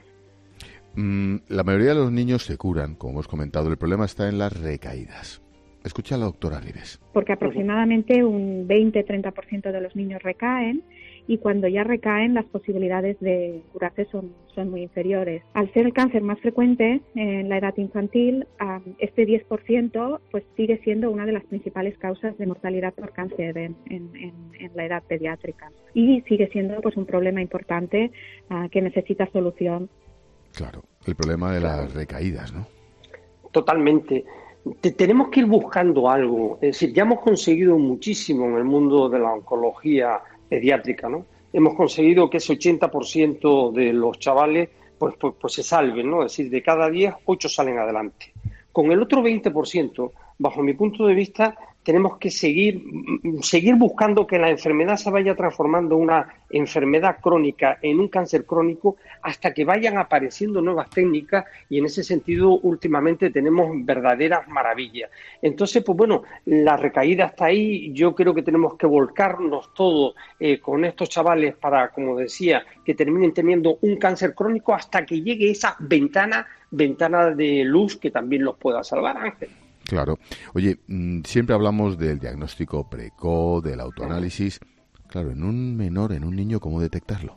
Mm, la mayoría de los niños se curan, como hemos comentado. El problema está en las recaídas. Escucha a la doctora Ribes. Porque aproximadamente un veinte a treinta por ciento de los niños recaen, y cuando ya recaen las posibilidades de curarse son, son muy inferiores. Al ser el cáncer más frecuente en la edad infantil, este diez por ciento pues sigue siendo una de las principales causas de mortalidad por cáncer en, en, en, en la edad pediátrica. Y sigue siendo pues un problema importante uh, que necesita solución. Claro, el problema de las recaídas, ¿no? Totalmente. Te, tenemos que ir buscando algo. Es decir, ya hemos conseguido muchísimo en el mundo de la oncología pediátrica, ¿no? Hemos conseguido que ese ochenta por ciento de los chavales pues, pues, pues se salven, ¿no? Es decir, de cada diez, ocho salen adelante. Con el otro veinte por ciento, bajo mi punto de vista, tenemos que seguir, seguir buscando que la enfermedad se vaya transformando en una enfermedad crónica, en un cáncer crónico, hasta que vayan apareciendo nuevas técnicas, y en ese sentido últimamente tenemos verdaderas maravillas. Entonces, pues bueno, la recaída está ahí. Yo creo que tenemos que volcarnos todos eh, con estos chavales para, como decía, que terminen teniendo un cáncer crónico hasta que llegue esa ventana, ventana de luz que también los pueda salvar, Ángel. Claro. Oye, siempre hablamos del diagnóstico precoz, del autoanálisis. Claro, en un menor, en un niño, ¿cómo detectarlo?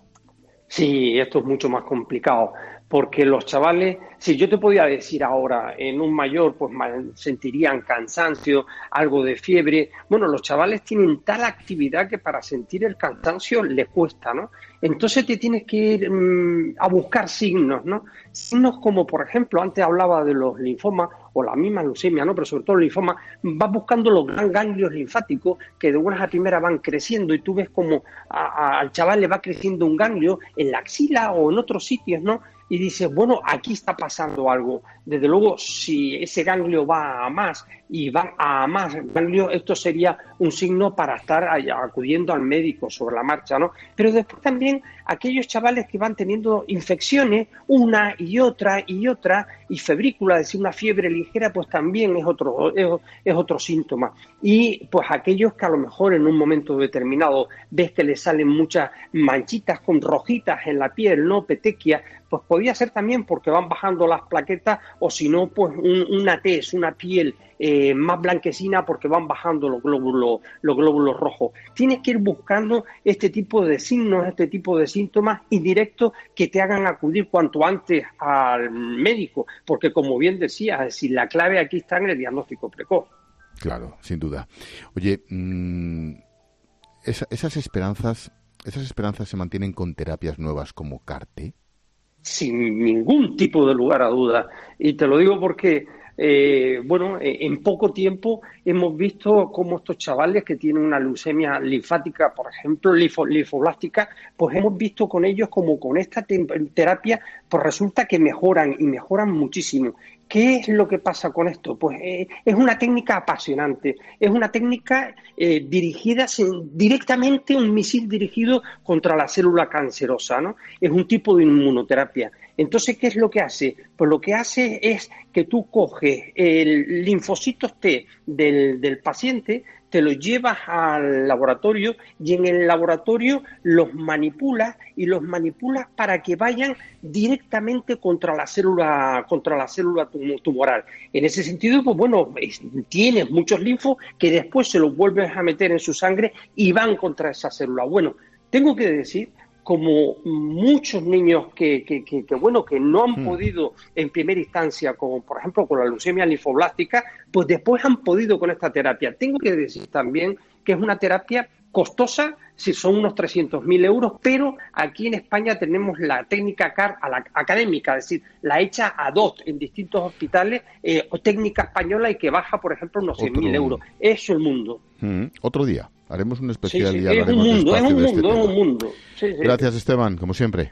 Sí, esto es mucho más complicado, porque los chavales, si yo te podía decir ahora, en un mayor pues sentirían cansancio, algo de fiebre. Bueno, los chavales tienen tal actividad que para sentir el cansancio les cuesta, ¿no? Entonces te tienes que ir mmm, a buscar signos, ¿no? Signos como, por ejemplo, antes hablaba de los linfomas o la misma leucemia, ¿no? Pero sobre todo el linfoma, vas buscando los gran ganglios linfáticos que de buenas a primeras van creciendo, y tú ves como a, a, al chaval le va creciendo un ganglio en la axila o en otros sitios, ¿no? Y dices, bueno, aquí está pasando pasando algo. Desde luego, si ese ganglio va a más y va a más ganglio, esto sería un signo para estar acudiendo al médico sobre la marcha, ¿no? Pero después también aquellos chavales que van teniendo infecciones, una y otra y otra, y febrícula, es decir, una fiebre ligera, pues también es otro, es, es otro síntoma. Y pues aquellos que a lo mejor en un momento determinado ves que les salen muchas manchitas con rojitas en la piel, ¿no? Petequia, pues podría ser también porque van bajando las plaquetas, o si no, pues un, una tez, una piel eh, más blanquecina porque van bajando los glóbulos, los glóbulos rojos. Tienes que ir buscando este tipo de signos, este tipo de síntomas indirectos que te hagan acudir cuanto antes al médico, porque como bien decías, es decir, la clave aquí está en el diagnóstico precoz. Claro, sin duda. Oye, mmm, esa, esas esperanzas, esas esperanzas se mantienen con terapias nuevas como CAR-T. Sin ningún tipo de lugar a duda. Y te lo digo porque, eh, bueno, en poco tiempo hemos visto cómo estos chavales que tienen una leucemia linfática, por ejemplo, linfo, linfoblástica, pues hemos visto con ellos como con esta te- terapia, pues resulta que mejoran y mejoran muchísimo. ¿Qué es lo que pasa con esto? Pues eh, es una técnica apasionante, es una técnica eh, dirigida sin, directamente, un misil dirigido contra la célula cancerosa, ¿no? Es un tipo de inmunoterapia. Entonces, ¿qué es lo que hace? Pues lo que hace es que tú coges el linfocitos T del, del paciente, te los llevas al laboratorio y en el laboratorio los manipulas y los manipulas para que vayan directamente contra la célula contra la célula tumoral. En ese sentido, pues bueno, tienes muchos linfos que después se los vuelves a meter en su sangre y van contra esa célula. Bueno, tengo que decir, como muchos niños que, que, que, que bueno, que no han mm. podido en primera instancia, como por ejemplo con la leucemia linfoblástica, pues después han podido con esta terapia. Tengo que decir también que es una terapia costosa, si son unos trescientos mil euros, pero aquí en España tenemos la técnica CAR a la académica, es decir, la hecha ad hoc en distintos hospitales, eh, o técnica española y que baja, por ejemplo, unos cien mil euros. Eso es el mundo. Mm, otro día. Haremos un especial sí, sí, y hablaremos es un mundo, es un de este mundo, tema. es un mundo. Sí, sí. Gracias, Esteban, como siempre.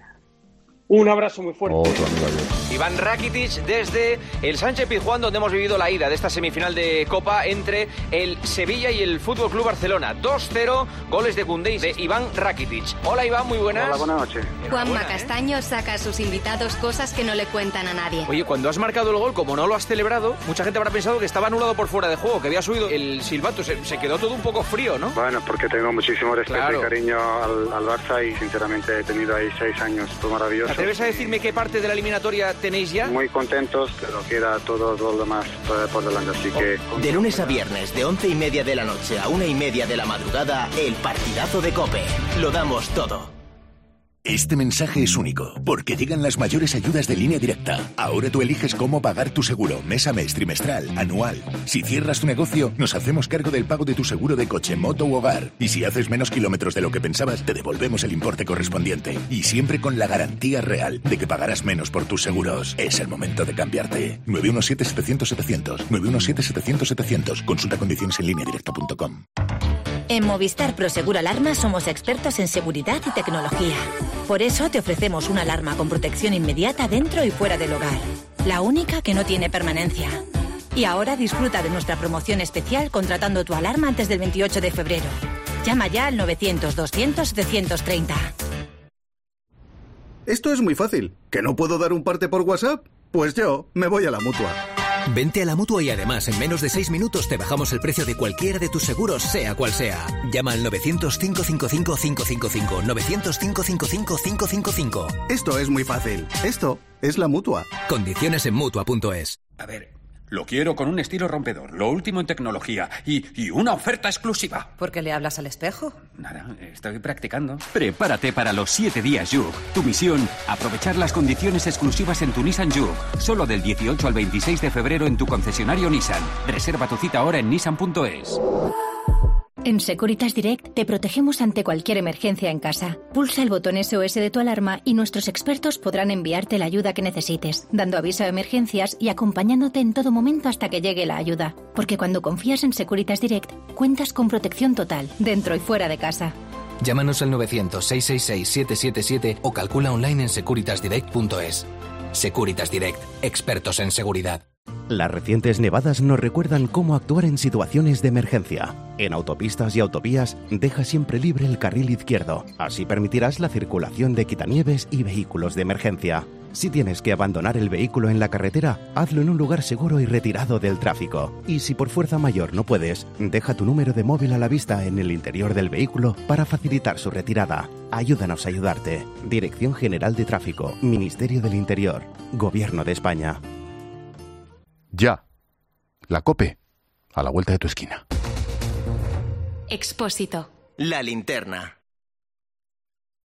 Un abrazo muy fuerte. Otro amigo, adiós. Iván Rakitic desde el Sánchez Pizjuán, donde hemos vivido la ida de esta semifinal de Copa entre el Sevilla y el F C Barcelona. dos cero, goles de Koundé y de Iván Rakitic. Hola Iván, muy buenas. Hola, buenas noches. Juanma ¿eh? Castaño saca a sus invitados cosas que no le cuentan a nadie. Oye, cuando has marcado el gol, como no lo has celebrado, mucha gente habrá pensado que estaba anulado por fuera de juego, que había subido el silbato. Se, se quedó todo un poco frío, ¿no? Bueno, porque tengo muchísimo respeto Claro. y cariño al, al Barça y sinceramente he tenido ahí seis años, fue maravilloso. ¿Te atreves a decirme qué parte de la eliminatoria tenéis ya? Muy contentos, pero queda todo, todo lo demás por, por delante, así que... De lunes a viernes, de once y media de la noche a una y media de la madrugada, el partidazo de COPE. Lo damos todo. Este mensaje es único, porque llegan las mayores ayudas de Línea Directa. Ahora tú eliges cómo pagar tu seguro, mes a mes, trimestral, anual. Si cierras tu negocio, nos hacemos cargo del pago de tu seguro de coche, moto u hogar. Y si haces menos kilómetros de lo que pensabas, te devolvemos el importe correspondiente. Y siempre con la garantía real de que pagarás menos por tus seguros. Es el momento de cambiarte. nueve uno siete, setecientos, setecientos. nueve uno siete, setecientos, setecientos. Consulta condiciones en línea directa punto com. En Movistar Prosegur Alarma somos expertos en seguridad y tecnología. Por eso te ofrecemos una alarma con protección inmediata dentro y fuera del hogar. La única que no tiene permanencia. Y ahora disfruta de nuestra promoción especial contratando tu alarma antes del veintiocho de febrero. Llama ya al novecientos, doscientos, setecientos treinta. Esto es muy fácil. ¿Que no puedo dar un parte por WhatsApp? Pues yo me voy a la Mutua. Vente a la Mutua y además en menos de seis minutos te bajamos el precio de cualquiera de tus seguros, sea cual sea. Llama al novecientos, cinco cinco cinco, cinco cinco cinco, novecientos, cinco cinco cinco, cinco cinco cinco. Esto es muy fácil. Esto es la Mutua. Condiciones en Mutua punto es. A ver, lo quiero con un estilo rompedor, lo último en tecnología y, y una oferta exclusiva. ¿Por qué le hablas al espejo? Nada, estoy practicando. Prepárate para los siete días Juke. Tu misión, aprovechar las condiciones exclusivas en tu Nissan Juke. Solo del dieciocho al veintiséis de febrero en tu concesionario Nissan. Reserva tu cita ahora en nissan punto es. En Securitas Direct te protegemos ante cualquier emergencia en casa. Pulsa el botón S O S de tu alarma y nuestros expertos podrán enviarte la ayuda que necesites, dando aviso de emergencias y acompañándote en todo momento hasta que llegue la ayuda. Porque cuando confías en Securitas Direct, cuentas con protección total, dentro y fuera de casa. Llámanos al novecientos, seiscientos sesenta y seis, setecientos setenta y siete o calcula online en securitas direct punto es. Securitas Direct, expertos en seguridad. Las recientes nevadas nos recuerdan cómo actuar en situaciones de emergencia. En autopistas y autovías, deja siempre libre el carril izquierdo. Así permitirás la circulación de quitanieves y vehículos de emergencia. Si tienes que abandonar el vehículo en la carretera, hazlo en un lugar seguro y retirado del tráfico. Y si por fuerza mayor no puedes, deja tu número de móvil a la vista en el interior del vehículo para facilitar su retirada. Ayúdanos a ayudarte. Dirección General de Tráfico, Ministerio del Interior, Gobierno de España. Ya. La COPE. A la vuelta de tu esquina. Expósito. La linterna.